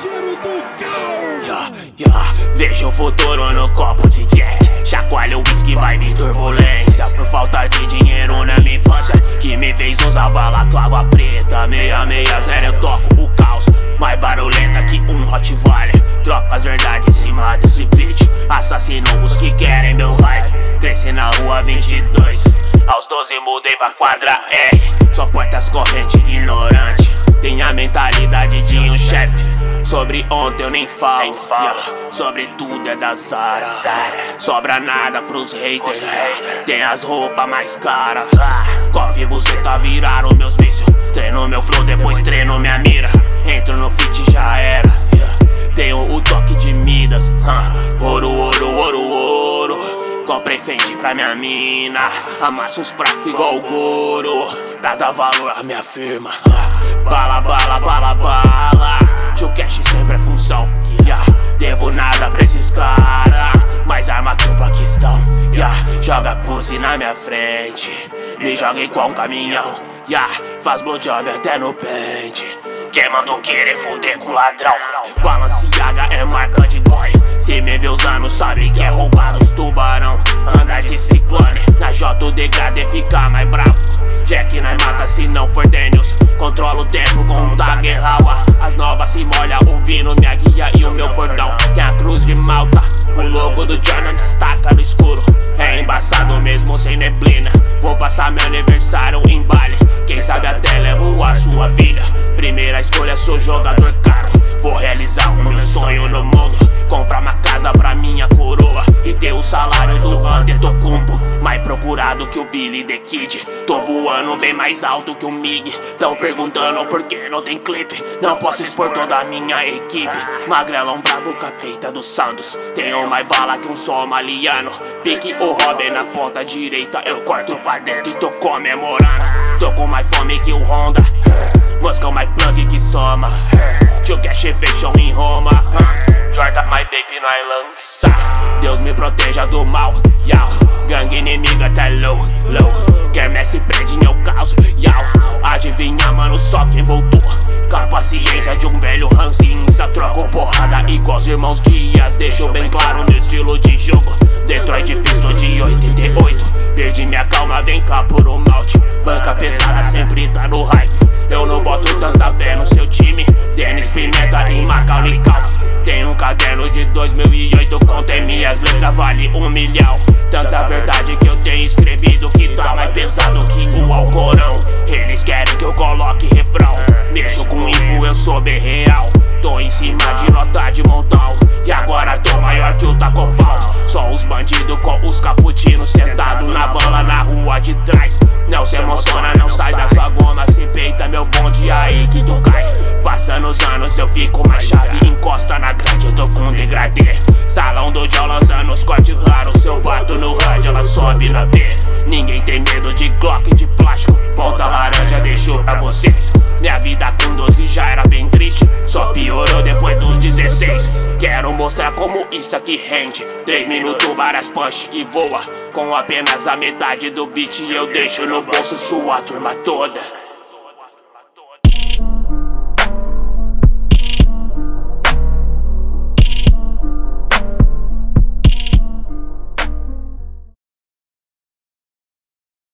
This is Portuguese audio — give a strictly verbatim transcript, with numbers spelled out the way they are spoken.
cheiro do caos. Yeah, yeah. Vejo o futuro no copo de Jack. Chacoalha o whisky, vai vir turbulência. Por falta de dinheiro na minha infância, que me fez usar balaclava preta. Meia, meia, zero, eu toco o caos. Mais barulhenta que um Rottweiler. Troca as verdades em cima desse beat. Assassino os que querem meu hype. Cresci na rua vinte e dois. Aos doze mudei pra quadra R. Só portas corrente, ignorante. Tem a mentalidade de um chefe. Sobre ontem eu nem falo, yeah. Sobre tudo é da Zara. Sobra nada pros haters, tem as roupas mais caras. Coffee e buceta viraram meus vícios. Treino meu flow, depois treino minha mira. Entro no fit, já era, yeah. Tenho o toque de Midas, uh. Ouro, ouro, ouro, ouro. Comprei Fendi pra minha mina. Amasso os fracos igual o Goro. Nada valor à minha firma, uh. Bala, bala, bala, bala. Tio Cash sempre é função, yeah. Devo nada pra esses cara, mais arma que o Paquistão, yeah. Joga pussy na minha frente, me joga igual um caminhão, yeah. Faz blowjob até no pente. Quem mandou querer foder com ladrão? Balenciaga é marca de boy. Se me vê usando sabe que é roubar os tubarão. Anda de ciclone, na J o degradê fica mais bravo. Jack nós mata se não for Daniels. Controla o tempo com um Tiger Hawa. As novas se molha ouvindo minha guia e o meu cordão. Tem a cruz de Malta, o logo do Jordan destaca no escuro. É embaçado mesmo sem neblina. Vou passar meu aniversário em baile. Quem sabe até levo a sua vida. Primeira escolha, sou jogador caro. Vou realizar o meu sonho no mundo. Comprar uma casa pra minha coroa e ter o salário do Antetokounmpo. Mais procurado que o Billy the Kid. Tô voando bem mais alto que o Mig. Tão perguntando por que não tem clipe. Não posso expor toda a minha equipe. Magrelão brabo, capeta do Santos. Tenho mais bala que um somaliano. Pique o Robin na ponta direita. Eu corto pra dentro e tô comemorando. Tô com mais fome que o Honda. Moscou mais plug que soma. Tio Cash fez show em Roma. Jordan my baby no Island. Deus me proteja do mal, yau. Gangue inimiga até low, low. Quer Messi prende meu caos, yau. Adivinha mano, só quem voltou. Com a paciência de um velho ranzinza. Troco porrada igual os irmãos Dias. Deixo bem claro no estilo de jogo. Detroit Pistol de oitenta e oito. Perdi minha calma, vem cá por um malte. Banca pesada sempre tá no hype. Eu não boto tanta fé no seu time. Dennis Pimenta e Macaulay Culkin. Tem um caderno de dois mil e oito. Contém minhas letras, vale um milhão. Tanta verdade que eu tenho escrevido que tá mais pesado que o Alcorão. Eles querem que eu coloque refrão. Mexo com info, eu sou bem real. Tô em cima de nota de montão. E agora tô maior que o Tacofal. Só os bandidos com os caputinos sentado na van lá na rua de trás. Não se emociona, não sai da sua goma. Se peita meu bonde, aí que tu cai. Passando os anos eu fico mais chave. Encosta na grade, eu tô com degradê. Salão do Joe lançando os cortes raros. Se eu bato no rádio, ela sobe na B. Ninguém tem medo de Glock de plástico. Ponta laranja deixou pra vocês. Minha vida com doze já era bem triste. Só piorou depois dos dezesseis. Quero mostrar como isso aqui rende. Três minutos, várias punch que voa. Com apenas a metade do beat eu deixo no bolso sua turma toda.